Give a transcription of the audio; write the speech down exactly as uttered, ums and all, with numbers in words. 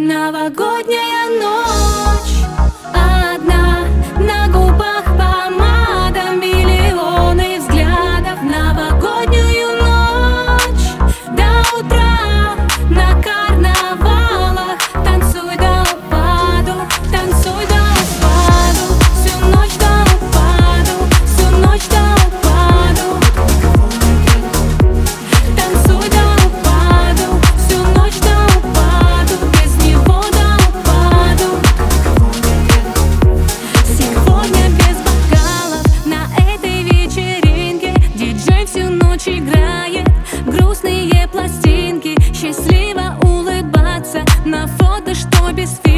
Новогодняя ночь, одна, на губах помада, миллионы взглядов. Новогоднюю ночь до утра на карнавалах. Танцуй до упаду, танцуй до упаду, всю ночь до упаду, всю ночь до упаду. Танцуй до упаду, всю ночь до упаду, без него до упаду. Сегодня без бокалов на этой вечеринке диджей всю ночь играет грустные пластинки. Счастливо улыбаться на фото, что без фильтра.